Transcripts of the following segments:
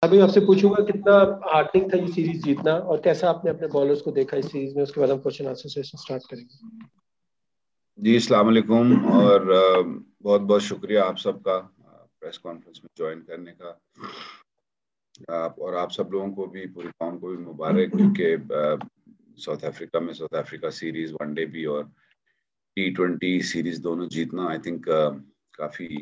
अभी आपसे पूछूंगा कितना हार्डनिंग था ये सीरीज जीतना और कैसा आपने अपने बॉलर्स को देखा इस सीरीज में, उसके बाद हम क्वेश्चन आंसर सेशन स्टार्ट करेंगे। जी अस्सलाम वालेकुम और बहुत बहुत शुक्रिया आप सबका प्रेस कॉन्फ्रेंस में ज्वाइन करने का। और आप सब लोगों को भी, पूरी कौम को भी मुबारक, क्योंकि साउथ अफ्रीका में साउथ अफ्रीका सीरीज वनडे भी और T20 सीरीज दोनों जीतना आई थिंक काफ़ी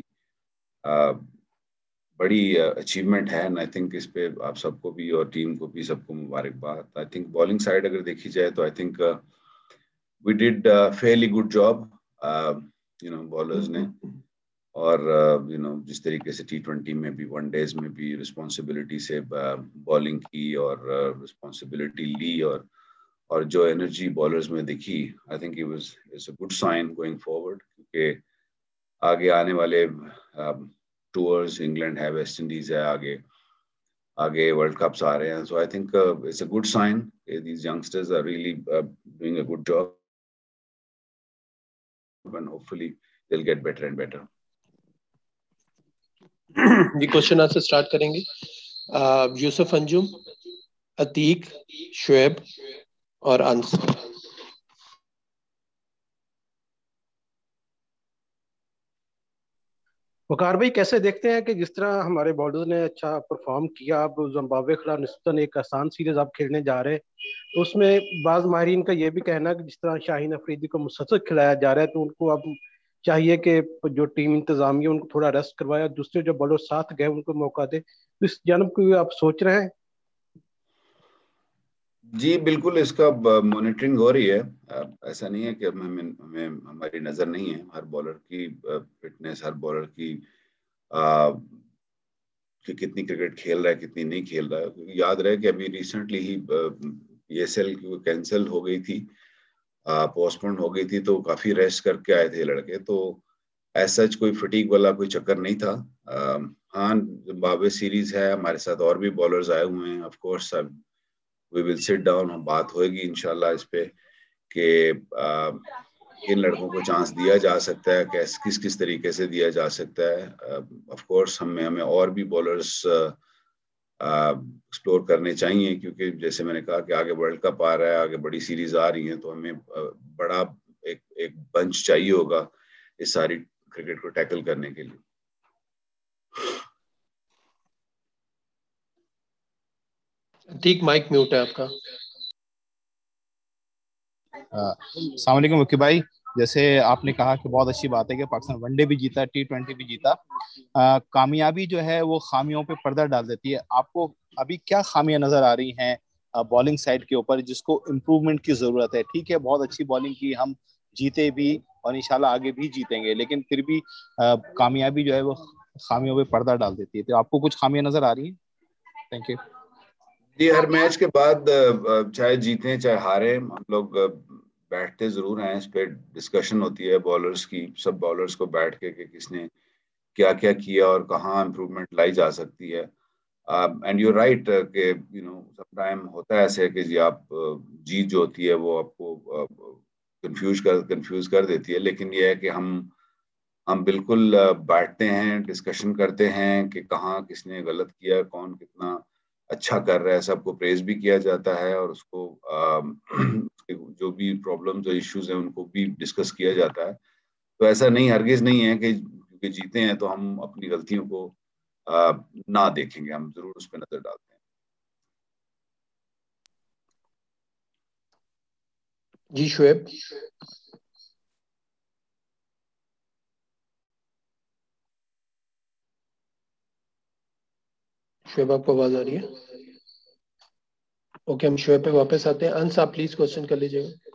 बड़ी अचीवमेंट है। एंड आई थिंक इस पे आप सबको भी और टीम को भी सबको मुबारकबाद। आई थिंक बॉलिंग साइड अगर देखी जाए तो I think we did fairly good job bowlers ने। और जिस तरीके से T20 में भी, वनडेज में भी रिस्पॉन्सिबिलिटी से बॉलिंग की और रिस्पॉन्सिबिलिटी ली और जो एनर्जी बॉलर्स में दिखी, I think it's a good sign going forward, क्योंकि आगे आने वाले टूर्स, इंग्लैंड है, वेस्ट इंडीज है, आगे आगे वर्ल्ड कप्स आ रहे हैं। So I think it's a good sign, these youngsters are really doing a good job and hopefully they'll get better and better. जी क्वेश्चन आंसर स्टार्ट करेंगे। यूसुफ अंजुम, अतीक, शुएब और अंस। वकार भाई, कैसे देखते हैं कि जिस तरह हमारे बॉलर्स ने अच्छा परफॉर्म किया, अब जिम्बाब्वे के खिलाफ निस्बतन एक आसान सीरीज आप खेलने जा रहे हैं, तो उसमें बाज माहिरीन का ये भी कहना है कि जिस तरह शाहीन अफरीदी को मुसलसल खिलाया जा रहा है, तो उनको अब चाहिए कि जो टीम इंतजामिया उनको थोड़ा रेस्ट करवाए, दूसरे जो बॉलर साथ गए उनको मौका दे। तो इस जानब को आप सोच रहे हैं? जी बिल्कुल, इसका मॉनिटरिंग हो रही है। ऐसा नहीं है कि हमें हमारी नज़र नहीं है हर बॉलर की फिटनेस, हर बॉलर की कि कितनी क्रिकेट खेल रहा है, कितनी नहीं खेल रहा है। क्योंकि याद रहे कि अभी रिसेंटली ही PSL कैंसिल हो गई थी, पोस्टपोन हो गई थी, तो काफ़ी रेस्ट करके आए थे लड़के। तो ऐसा कोई फटीक वाला कोई चक्कर नहीं था। हाँ, जिम्बाब्वे सीरीज है, हमारे साथ और भी बॉलर्स आए हुए हैं। Of course we will sit down, हम बात होएगी इंशाल्लाह इस पे कि किन लड़कों को चांस दिया जा सकता है, किस किस तरीके से दिया जा सकता है। ऑफ कोर्स हमें और भी बॉलर्स एक्सप्लोर करने चाहिए, क्योंकि जैसे मैंने कहा कि आगे वर्ल्ड कप आ रहा है, आगे बड़ी सीरीज आ रही है, तो हमें बड़ा एक बंच चाहिए होगा इस सारी क्रिकेट को टैकल करने के लिए। ठीक, माइक म्यूट है आपका। अस्सलाम वालेकुम वकील भाई, जैसे आपने कहा कि बहुत अच्छी बात है कि पाकिस्तान वनडे भी जीता, T20 भी जीता। कामयाबी जो है वो खामियों पे पर्दा डाल देती है। आपको अभी क्या खामियां नजर आ रही हैं बॉलिंग साइड के ऊपर जिसको इम्प्रूवमेंट की जरूरत है? ठीक है, बहुत अच्छी बॉलिंग की, हम जीते भी और इंशाल्लाह आगे भी जीतेंगे, लेकिन फिर भी कामयाबी जो है वो खामियों पे पर्दा डाल देती है। तो आपको कुछ खामियां नजर आ रही हैं? थैंक यू जी, हर मैच के बाद चाहे जीतें चाहे हारें, हम लोग बैठते जरूर हैं, इस पे डिस्कशन होती है बॉलर्स की, सब बॉलर्स को बैठ के कि किसने क्या क्या किया और कहाँ इम्प्रूवमेंट लाई जा सकती है। एंड यू राइट कि समटाइम होता है ऐसे कि जी आप जीत जो होती है वो आपको कंफ्यूज कर देती है। लेकिन ये है कि हम बिल्कुल बैठते हैं, डिस्कशन करते हैं कि कहाँ किसने गलत किया, कौन कितना अच्छा कर रहा है, सबको प्रेज भी किया जाता है और उसको उसके जो भी प्रॉब्लम्स और इश्यूज हैं उनको भी डिस्कस किया जाता है। तो ऐसा नहीं, हरगिज नहीं है कि क्योंकि जीते हैं तो हम अपनी गलतियों को ना देखेंगे, हम जरूर उस पर नजर डालते हैं। जी शुएब। शुएब आपको आवाज आ रही है? ओके, हम शुएब पे वापस आते हैं। अंस, आप प्लीज क्वेश्चन कर लीजिएगा।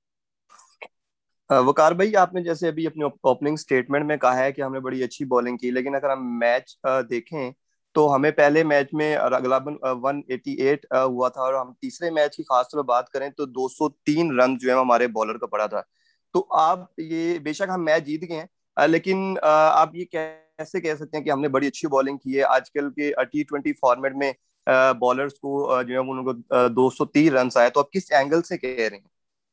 वकार भाई, आपने जैसे अभी अपने ओपनिंग स्टेटमेंट में कहा है कि हमने बड़ी अच्छी बॉलिंग की, लेकिन अगर हम मैच देखें तो हमें पहले मैच में अगलाबन 188 हुआ था, और हम तीसरे मैच की खास तौर पर बात करें तो 203 रन जो है हमारे बॉलर का पड़ा था। तो आप ये, बेशक हम मैच जीत गए हैं, लेकिन आप ये कैसे कह सकते हैं कि हमने बड़ी अच्छी बॉलिंग की है? आजकल के T20 फॉर्मेट में बॉलर्स को जो है उनको 230 रन आए, तो आप किस एंगल से कह रहे हैं?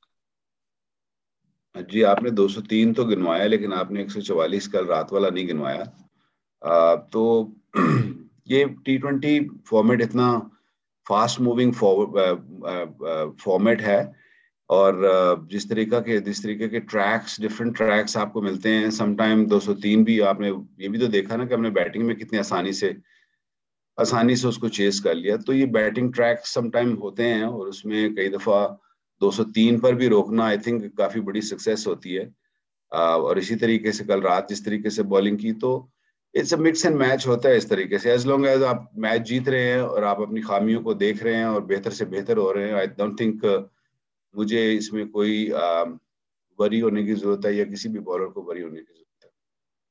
जी, आपने 203 तो गिनवाया, लेकिन आपने 144 कल रात वाला नहीं गिनवाया। तो ये T20 फॉर्मेट इतना फास्ट मूविंग फॉर्मेट है, और जिस तरीके के ट्रैक्स, डिफरेंट ट्रैक्स आपको मिलते हैं, समटाइम 203 भी आपने ये भी तो देखा ना कि हमने बैटिंग में कितनी आसानी से उसको चेस कर लिया। तो ये बैटिंग ट्रैक समटाइम होते हैं और उसमें कई दफा 203 पर भी रोकना आई थिंक काफी बड़ी सक्सेस होती है। और इसी तरीके से कल रात जिस तरीके से बॉलिंग की, तो it's a mix and match होता है इस तरीके से। एज लॉन्ग एज आप मैच जीत रहे हैं और आप अपनी खामियों को देख रहे हैं और बेहतर से बेहतर हो रहे हैं, आई डोंट थिंक मुझे इसमें कोई वरी होने की जरूरत है या किसी भी बॉलर को वरी होने की जरूरत है।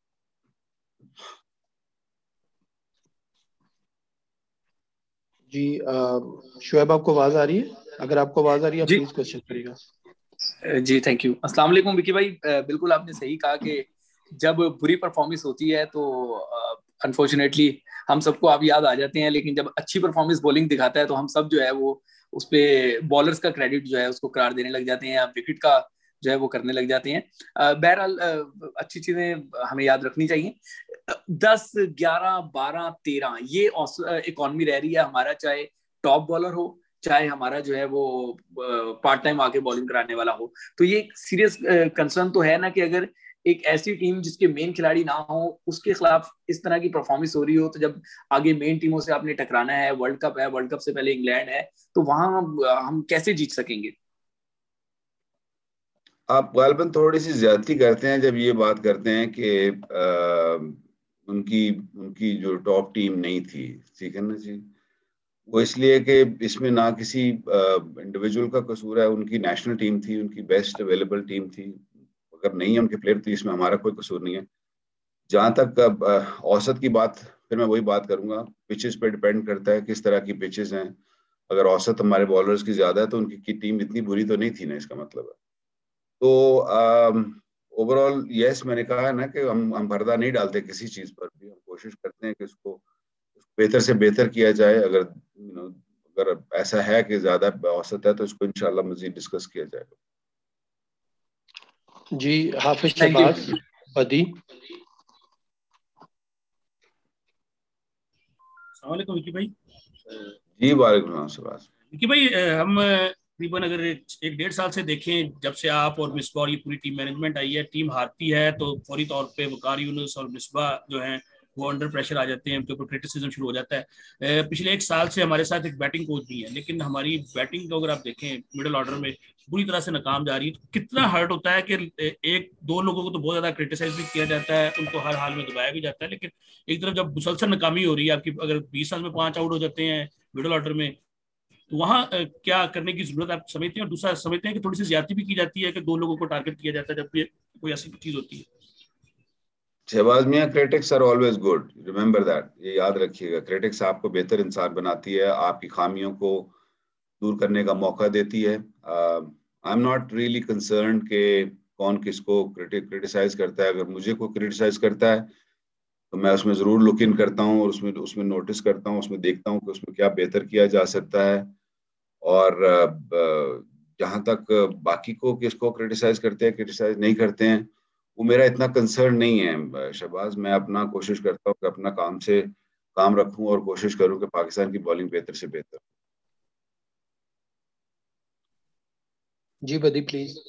जी शुएब, आपको आवाज आ रही है? अगर आपको आवाज आ रही है जी प्लीज क्वेश्चन करिएगा। जी थैंक यू। अस्सलाम वालेकुम विकी भाई, बिल्कुल आपने सही कहा कि जब बुरी परफॉर्मेंस होती है तो अनफॉर्चुनेटली हम सबको आप याद आ जाते हैं, लेकिन जब अच्छी परफॉर्मेंस बॉलिंग दिखाता है तो हम सब जो है वो उस पे बॉलर्स का क्रेडिट जो है उसको करार देने लग जाते हैं, विकेट का जो है वो करने लग जाते हैं। बहरहाल अच्छी चीजें हमें याद रखनी चाहिए। 10, 11, 12, 13 ये इकॉनमी रह रही है हमारा, चाहे टॉप बॉलर हो चाहे हमारा जो है वो पार्ट टाइम आके बॉलिंग कराने वाला हो। तो ये सीरियस कंसर्न तो है ना कि अगर एक ऐसी टीम जिसके मेन खिलाड़ी ना हो उसके खिलाफ इस तरह की परफॉर्मेंस हो रही हो, तो जब आगे मेन टीमों से आपने टकराना है, वर्ल्ड कप है, वर्ल्ड कप से पहले इंग्लैंड है, तो वहां हम कैसे जीत सकेंगे? आप गालबन थोड़ी सी ज्यादती करते हैं जब ये बात करते हैं कि उनकी उनकी जो टॉप टीम नहीं थी, ठीक है ना जी। वो इसलिए कि इसमें ना किसी इंडिविजुअल का कसूर है, उनकी नेशनल टीम थी, उनकी बेस्ट अवेलेबल टीम थी। अगर नहीं है उनके प्लेयर तो इसमें हमारा कोई कसूर नहीं है। जहां तक औसत की बात, फिर मैं वही बात करूंगा, पिचेस पे डिपेंड करता है किस तरह की पिचेस हैं। अगर औसत हमारे बॉलर्स की ज्यादा है तो उनकी की टीम इतनी बुरी तो नहीं थी ना, इसका मतलब है। तो ओवरऑल यस, मैंने कहा है ना कि हम पर्दा नहीं डालते किसी चीज पर भी, हम कोशिश करते हैं कि उसको बेहतर से बेहतर किया जाए। अगर अगर ऐसा है कि ज्यादा औसत है तो इसको इंशाल्लाह मजीद डिस्कस किया जाएगा। जी हाफिज थैंक यू। शहबाज बदी। अस्सलाम वालेकुम विकी भाई। जी वालेकुम सलाम। विकी भाई, हम तकरीबन अगर 1-1.5 साल से देखें, जब से आप और मिसबा और ये पूरी टीम मैनेजमेंट आई है, टीम हारती है तो फौरी तौर पे वकार यूनुस और मिसबा जो हैं वो अंडर प्रेशर आ जाते हैं, उनके ऊपर क्रिटिसिज्म शुरू हो जाता है। पिछले 1 साल से हमारे साथ एक बैटिंग कोच भी है, लेकिन हमारी बैटिंग को अगर आप देखें मिडिल ऑर्डर में बुरी तरह से नाकाम जा रही है। तो कितना हर्ट होता है कि 1-2 लोगों को तो बहुत ज्यादा क्रिटिसाइज भी किया जाता है, उनको हर हाल में दबाया भी जाता है, लेकिन एक तरफ जब मुसलसल नाकामी हो रही है आपकी, अगर 20 साल में 5 आउट हो जाते हैं मिडिल ऑर्डर में, तो वहां क्या करने की जरूरत आप समझते हैं? और दूसरा समझते हैं कि थोड़ी सी ज्यादती भी की जाती है कि 2 लोगों को टारगेट किया जाता है जब भी कोई ऐसी चीज होती है? शहबाज मियां, critics are always good, remember that, ये याद रखिएगा। क्रिटिक्स आपको बेहतर इंसान बनाती है, आपकी खामियों को दूर करने का मौका देती है। I am not really concern कि कौन किसको क्रिटिसाइज करता है। अगर मुझे कोई क्रिटिसाइज करता है तो मैं उसमें जरूर लुक इन करता हूँ और उसमें उसमें नोटिस करता हूँ, उसमें देखता हूँ कि उसमें क्या बेहतर किया जा सकता है। और जहां तक बाकी को किसको क्रिटिसाइज करते हैं क्रिटिसाइज नहीं करते हैं, वो मेरा इतना कंसर्न नहीं है शहबाज। मैं अपना कोशिश करता हूँ कि अपना काम से काम रखूं और कोशिश करूं कि पाकिस्तान की बॉलिंग बेहतर से बेहतर। जी बदी प्लीज।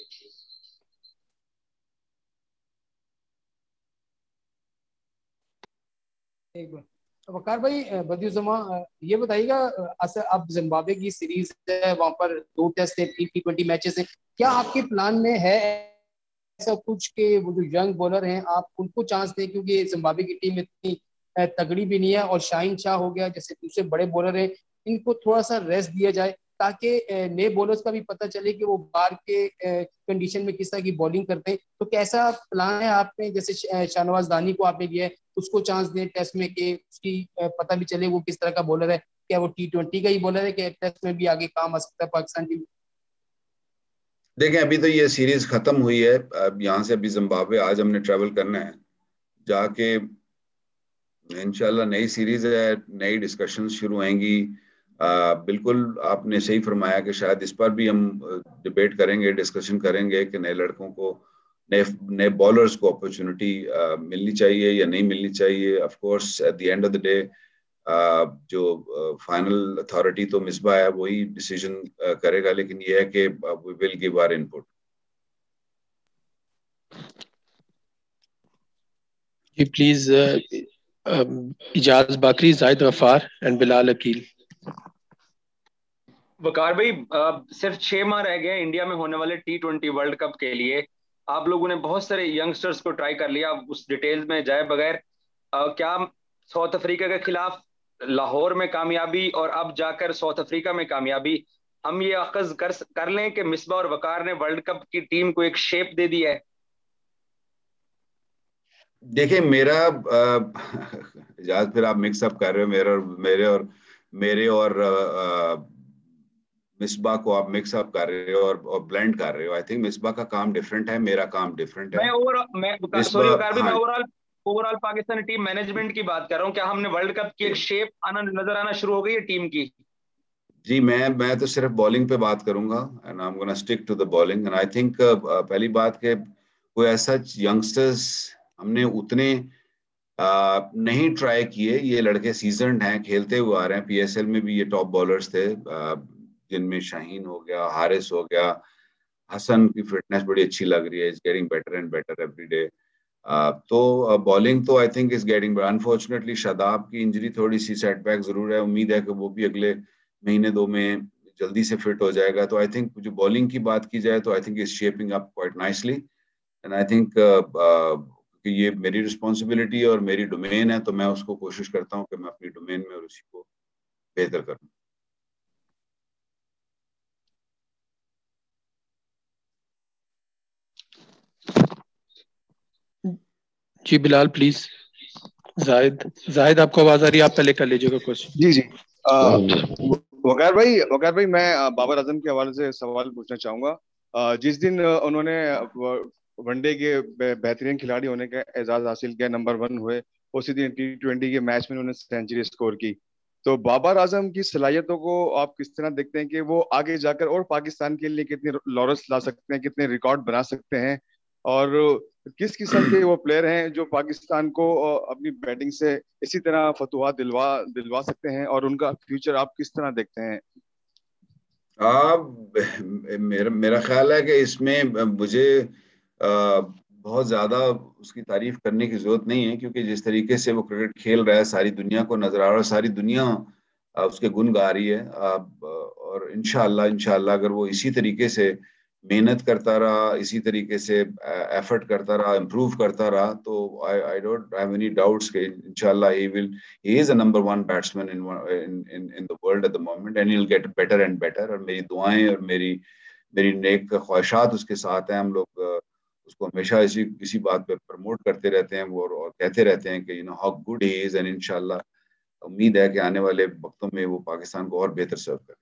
एक बार वकार भाई, बदियुज्जमा, ये बताइएगा, अब जिम्बाब्वे की सीरीज है, वहां पर 2 टेस्ट है, 3 T20 मैचेस हैं, क्या आपके प्लान में है ऐसा कुछ कि वो जो यंग बॉलर हैं आप उनको चांस दें? क्योंकि जिम्बाब्वे की टीम इतनी तगड़ी भी नहीं है, और शाहीन शाह हो गया जैसे दूसरे बड़े बॉलर हैं, इनको थोड़ा सा रेस्ट दिया जाए ताकि नए बॉलर्स का भी पता चले कि वो बाहर के कंडीशन में किस तरह की बॉलिंग करते हैं। तो कैसा प्लान है आपने? जैसे शाहनवाज दानी को आपने दिया है, उसको चांस दें टेस्ट में कि उसकी पता भी चले वो किस तरह का बॉलर है, क्या वो T20 का ही बॉलर है, क्या टेस्ट में भी आगे काम आ सकता है पाकिस्तान टीम? देखें, अभी तो ये सीरीज खत्म हुई है, अब यहाँ से अभी जिम्बाब्वे आज हमने ट्रेवल करना है, जाके इंशाल्लाह नई सीरीज है, नई डिस्कशन शुरू होंगी। बिल्कुल आपने सही फरमाया कि शायद इस पर भी हम डिबेट करेंगे, डिस्कशन करेंगे कि नए लड़कों को, नए नए बॉलर्स को अपॉर्चुनिटी मिलनी चाहिए या नहीं मिलनी चाहिए। Of course at the end of the day जो फाइनल अथॉरिटी तो मिसबा है, वही डिसीजन करेगा, लेकिन ये है कि we will give our input. जी प्लीज इजाज बाकरी, जाहिद गफ्फार एंड बिलाल अकील। वकार भाई, सिर्फ 6 माह रह गए इंडिया में होने वाले T20 वर्ल्ड कप के लिए। आप लोगों ने बहुत सारे यंगस्टर्स को ट्राई कर लिया, उस डिटेल्स में जाए बगैर क्या साउथ अफ्रीका के खिलाफ लाहौर में कामयाबी और अब जाकर साउथ अफ्रीका में कामयाबी, हम ये अखज़ कर लें कि मिसबा और वकार ने वर्ल्ड कप की टीम को एक शेप दे दी है? देखिए इजाज, फिर आप मिक्सअप कर रहे हो मेरे और मिसबा को आप मिक्सअप कर रहे हो और ब्लेंड कर रहे हो। आई थिंक मिसबा का काम डिफरेंट है, मेरा काम डिफरेंट है। सॉरी वकार भाई, मैं ओवरऑल पाकिस्तानी टीम मैनेजमेंट की बात कर रहा हूँ। क्या हमने वर्ल्ड कप की एक शेप नजर आना शुरू हो गई है टीम की? जी, मैं तो सिर्फ बॉलिंग पे बात करूंगा, and I am gonna stick to the bowling. And I think पहली बात के कोई ऐसा यंगस्टर्स हमने उतने नहीं ट्राई किए। ये लड़के सीजन्ड हैं, खेलते हुए आ रहे हैं, PSL में भी ये टॉप बॉलर्स थे, जिनमें शाहीन हो गया, हारिस हो गया, हसन की फिटनेस बड़ी अच्छी लग रही है, is getting better and better every day. तो बॉलिंग तो I think is getting, unfortunately Shadab की इंजरी थोड़ी सी सेटबैक जरूर है। उम्मीद है कि वो भी अगले महीने 2 में जल्दी से फिट हो जाएगा। तो आई थिंक जो बॉलिंग की बात की जाए तो I think is shaping up quite nicely, and I think कि ये मेरी रिस्पॉन्सिबिलिटी और मेरी डोमेन है, तो मैं उसको कोशिश करता हूँ कि मैं अपनी डोमेन में और उसी को बेहतर करूँ। जी बिलाल प्लीज। जाहिद आपको आवाज आ रही है, आप पहले कर लीजिएगा क्वेश्चन। जी वकार भाई मैं बाबर आजम के हवाले से सवाल पूछना चाहूंगा। जिस दिन उन्होंने वनडे के बेहतरीन खिलाड़ी होने का एजाज हासिल किया, नंबर 1 हुए, उसी दिन T20 के मैच में उन्होंने सेंचुरी स्कोर की। तो बाबर आजम की सलाहियतों को आप किस तरह देखते हैं कि वो आगे जाकर और पाकिस्तान के लिए कितने लॉरेंस ला सकते हैं, कितने रिकॉर्ड बना सकते हैं, और किस किस्म के वो प्लेयर हैं जो पाकिस्तान को अपनी बैटिंग से इसी तरह फतुहा दिलवा सकते हैं, और उनका फ्यूचर आप किस तरह देखते हैं? मेरा ख्याल है कि इसमें मुझे बहुत ज्यादा उसकी तारीफ करने की जरूरत नहीं है, क्योंकि जिस तरीके से वो क्रिकेट खेल रहा है सारी दुनिया को नजर आ रहा है, सारी दुनिया उसके गुण गा रही है। और इंशाल्लाह अगर वो इसी तरीके से मेहनत करता रहा, इसी तरीके से एफर्ट करता रहा, इम्प्रूव करता रहा, तो I don't have any doubts कि इंशाल्लाह he is a number 1 batsman in the world at the moment, and he'll get better and better। और मेरी दुआएं और मेरी नेक ख्वाहिशात उसके साथ हैं। हम लोग उसको हमेशा इसी बात पे प्रमोट करते रहते हैं वो, और कहते रहते हैं कि how good he is, and इंशाल्लाह उम्मीद है कि आने वाले वक्तों में वो पाकिस्तान को और बेहतर सर्व करे।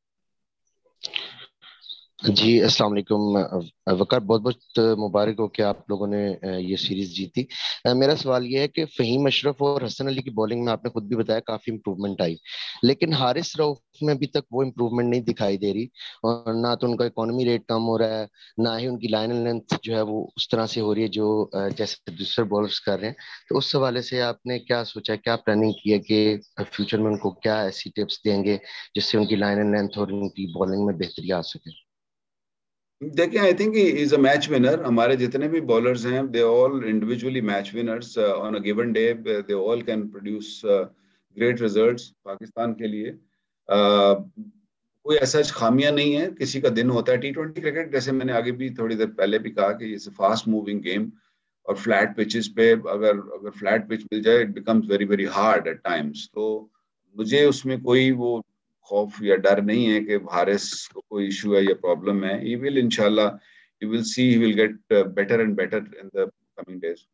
जी अस्सलाम वालेकुम वकार, बहुत बहुत मुबारक हो कि आप लोगों ने ये सीरीज जीती। मेरा सवाल ये है कि फ़हीम अशरफ और हसन अली की बॉलिंग में आपने खुद भी बताया काफी इंप्रूवमेंट आई, लेकिन हारिस रऊफ में अभी तक वो इंप्रूवमेंट नहीं दिखाई दे रही, और ना तो उनका इकोनॉमी रेट कम हो रहा है, ना ही उनकी लाइन एंड लेंथ जो है वो उस तरह से हो रही है जो जैसे दूसरे बॉलर्स कर रहे हैं। तो उस हवाले से आपने क्या सोचा, क्या प्लानिंग की है कि फ्यूचर में उनको क्या ऐसी टिप्स देंगे जिससे उनकी लाइन एंड लेंथ और उनकी बॉलिंग में बेहतरी आ सके? देखिए, I think he is a match winner. हमारे जितने भी बॉलर्स हैं, they all individually match winners on a given day. They all can produce great results Pakistan के लिए। कोई ऐसा खामियां नहीं है, किसी का दिन होता है। T20 क्रिकेट, जैसे मैंने आगे भी थोड़ी देर पहले भी कहा, कि इट्स फास्ट मूविंग गेम, और फ्लैट पिचेस पे अगर फ्लैट पिच मिल जाए, it becomes very very hard at times. तो मुझे उसमें कोई वो खौफ या डर नहीं है कि हारिस को कोई इशू है या प्रॉब्लम है। ही विल इंशाल्लाह, he will see, he will get better and better in the coming days.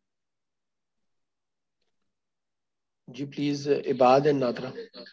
जी प्लीज इबाद एंड नादरा।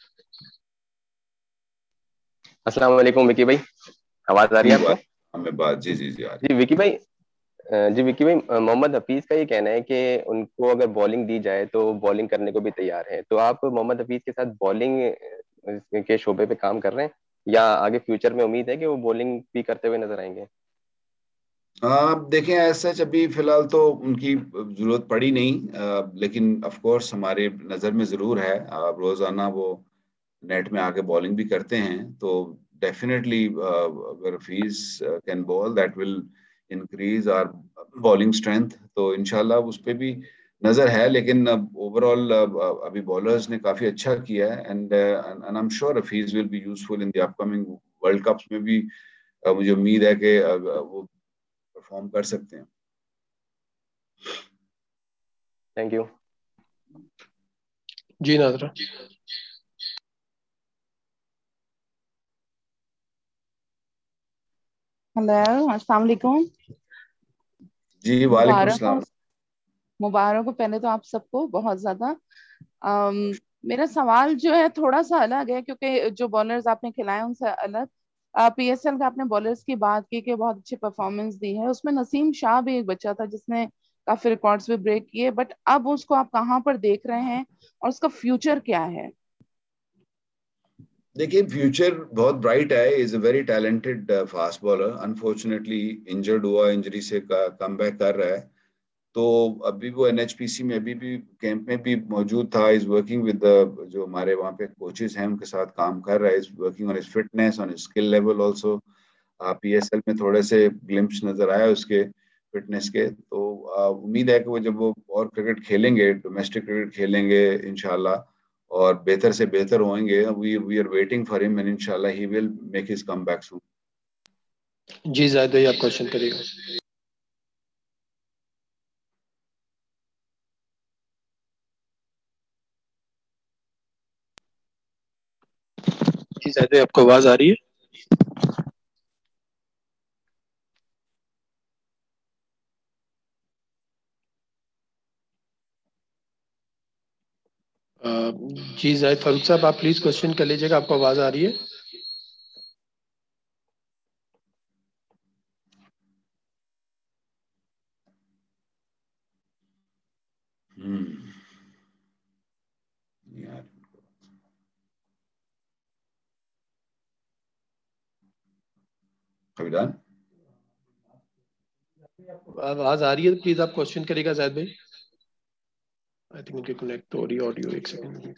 अस्सलाम वालेकुम विकी भाई, आवाज आ रही है आपको? हमें बात जी जी जी आ रही जी विकी भाई, मोहम्मद हफीज का ये कहना है कि उनको अगर बॉलिंग दी जाए तो बॉलिंग करने को भी तैयार है। तो आप मोहम्मद हफीज के साथ बॉलिंग के शोबे पे काम कर रहे हैं, या आगे फ्यूचर में उम्मीद है कि वो बॉलिंग भी करते हुए नजर आएंगे? आप देखें ऐसा अभी फिलहाल तो उनकी जरूरत पड़ी नहीं, लेकिन ऑफ कोर्स हमारे नज़र में ज़रूर है। रोज़ाना वो नेट में आके बॉलिंग भी करते हैं, तो डेफिनेटली अगर Hafeez can bowl that will increase our bowling strength, तो इंशाल्लाह उस पे भी नज़र है। लेकिन ओवरऑल अभी बॉलर्स ने काफ़ी अच्छा किया है, and I am sure Hafeez will be useful in the upcoming world cups में भी। मुझे उम्मीद है कि वो परफॉर्म कर सकते हैं। थैंक यू जी नाज़रा। हेलो, अस्सलाम वालेकुम। जी वालेकुम सलाम। मुबारक हो पहले तो आप सबको बहुत ज्यादा। मेरा सवाल जो है थोड़ा सा अलग है, क्योंकि जो बॉलर्स आपने खिलाए उनसे अलग। पीएसएल का आपने बॉलर्स की बात की कि बहुत अच्छी परफॉर्मेंस दी है, उसमें नसीम शाह भी एक बच्चा था जिसने काफी रिकॉर्ड्स भी ब्रेक किए, बट अब उसको आप कहाँ पर देख रहे हैं और उसका फ्यूचर क्या है? देखिए फ्यूचर बहुत ब्राइट है। Is a very talented fast bowler. Unfortunately injured हुआ, इंजरी से कम बैक कर रहा है। तो अभी वो एनएचपीसी में अभी भी कैंप में भी मौजूद था। इज वर्किंग विद जो हमारे वहाँ पे कोचेस हैं उनके साथ काम कर रहा है। Is working on his fitness, on his skill level also. PSL में थोड़े से ग्लिम्स नजर आया उसके फिटनेस के। तो उम्मीद है कि वो जब वो और क्रिकेट खेलेंगे, डोमेस्टिक क्रिकेट खेलेंगे इंशाल्लाह, और बेहतर से बेहतर होंगे। We are waiting for him and इंशाल्लाह he will make his comeback soon. जी जायद भाई, आप क्वेश्चन करिएगा। जी जायद भाई, आपको आवाज आ रही है? जी जायद फारूक साहब, आप प्लीज क्वेश्चन कर लीजिएगा, आपको आवाज आ रही है? यार कविदान आवाज आ रही है तो प्लीज आप क्वेश्चन करिएगा जायद भाई। आई थिंक उनकी कनेक्ट हो रही है ऑडियो। एक सेकंड।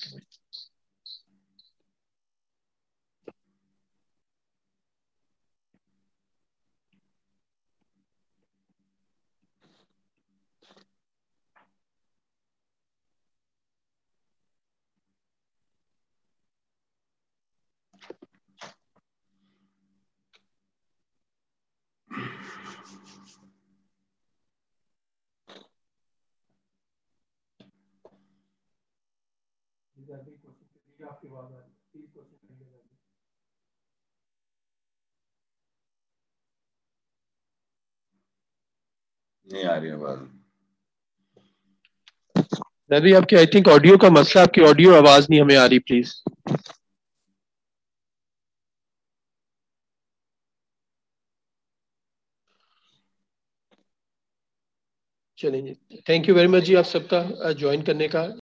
नहीं आ रही आवाज। जायद भाई, आपकी आई थिंक ऑडियो का मसला, आपकी ऑडियो आवाज नहीं हमें आ रही, प्लीज। चलिए, थैंक यू वेरी मच जी आप सबका ज्वाइन करने का।